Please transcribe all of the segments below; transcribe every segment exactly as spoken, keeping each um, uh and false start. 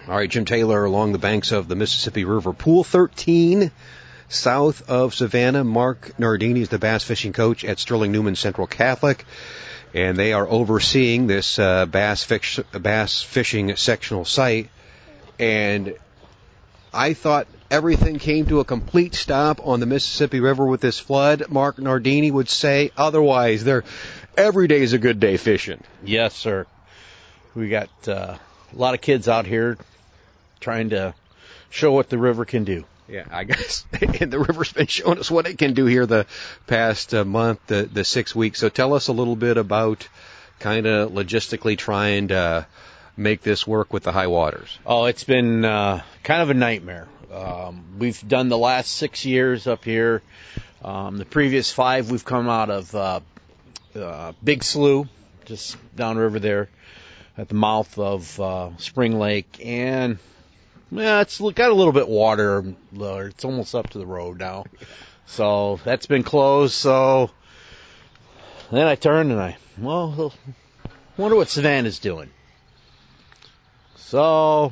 All right, Jim Taylor along the banks of the Mississippi River. Pool thirteen, south of Savannah. Mark Nardini is the bass fishing coach at Sterling Newman Central Catholic, and they are overseeing this uh, bass, fish, bass fishing sectional site. And I thought everything came to a complete stop on the Mississippi River with this flood. Mark Nardini would say otherwise. They're, every day is a good day fishing. Yes, sir. We got uh, a lot of kids out here trying to show what the river can do. Yeah, I guess. And the river's been showing us what it can do here the past uh, month, the, the six weeks. So tell us a little bit about kind of logistically trying to make this work with the high waters. Oh, it's been uh, kind of a nightmare. Um, we've done the last six years up here. Um, the previous five, we've come out of uh, uh, Big Slough, just downriver there at the mouth of uh, Spring Lake. And yeah, it's got a little bit water. It's almost up to the road now. So that's been closed. So then I turned and I, well, wonder what Savannah's doing. So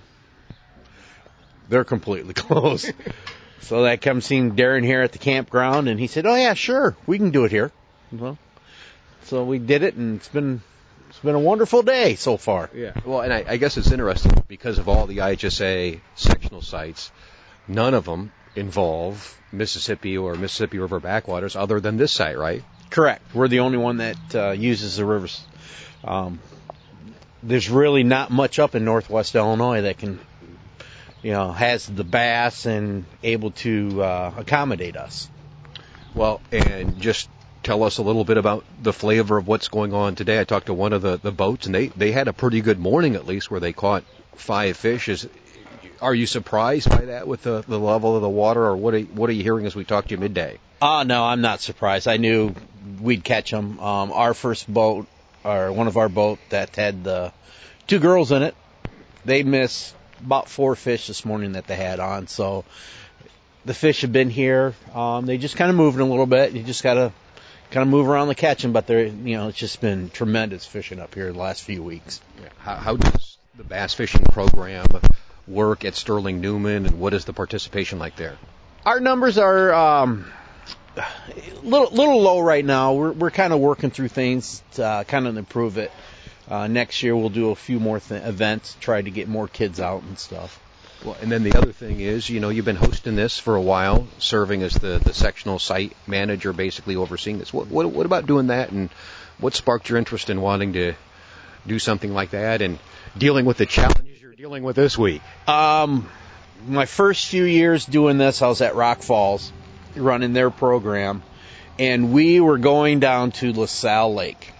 they're completely closed. So I come seeing Darren here at the campground, and he said, oh, yeah, sure, we can do it here. Well, so we did it, and it's been It's been a wonderful day so far. Yeah. Well, and I, I guess it's interesting because of all the I H S A sectional sites, none of them involve Mississippi or Mississippi River backwaters other than this site, right? Correct. We're the only one that uh, uses the rivers. Um, there's really not much up in northwest Illinois that can, you know, has the bass and able to uh, accommodate us. Well, and just tell us a little bit about the flavor of what's going on today. I talked to one of the, the boats, and they, they had a pretty good morning, at least, where they caught five fish. Is, are you surprised by that with the, the level of the water, or what are, what are you hearing as we talk to you midday? Uh, no, I'm not surprised. I knew we'd catch them. Um, our first boat, or one of our boat that had the two girls in it, they missed about four fish this morning that they had on. So the fish have been here. Um, they just kind of moving a little bit. You just got to kind of move around the catching, but they're, you know, it's just been tremendous fishing up here the last few weeks. Yeah. How, how does the bass fishing program work at Sterling Newman, and what is the participation like there? Our numbers are um, a little, little low right now. We're we're kind of working through things to uh, kind of improve it. Uh, next year we'll do a few more th- events, try to get more kids out and stuff. Well, and then the other thing is, you know, you've been hosting this for a while, serving as the, the sectional site manager, basically overseeing this. What, what what about doing that, and what sparked your interest in wanting to do something like that and dealing with the challenges you're dealing with this week? Um, my first few years doing this, I was at Rock Falls running their program, and we were going down to LaSalle Lake.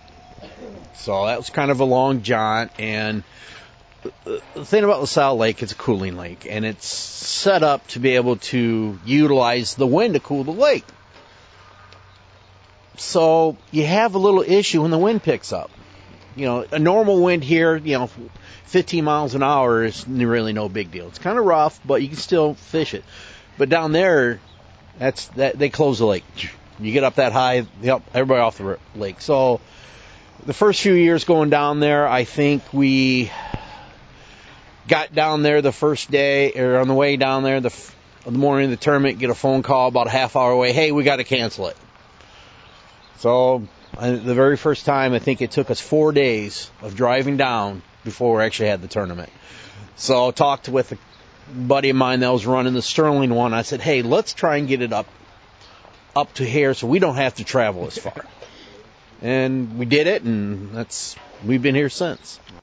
So that was kind of a long jaunt, and the thing about LaSalle Lake, it's a cooling lake, and it's set up to be able to utilize the wind to cool the lake. So you have a little issue when the wind picks up. You know, a normal wind here, you know, fifteen miles an hour is really no big deal. It's kind of rough, but you can still fish it. But down there, that's that they close the lake. You get up that high, yep, everybody off the lake. So the first few years going down there, I think we got down there the first day, or on the way down there, the, the morning of the tournament, get a phone call about a half hour away, hey, we got to cancel it. So I, the very first time, I think it took us four days of driving down before we actually had the tournament. So I talked with a buddy of mine that was running the Sterling one. I said, hey, let's try and get it up, up to here so we don't have to travel as far. And we did it, and that's we've been here since.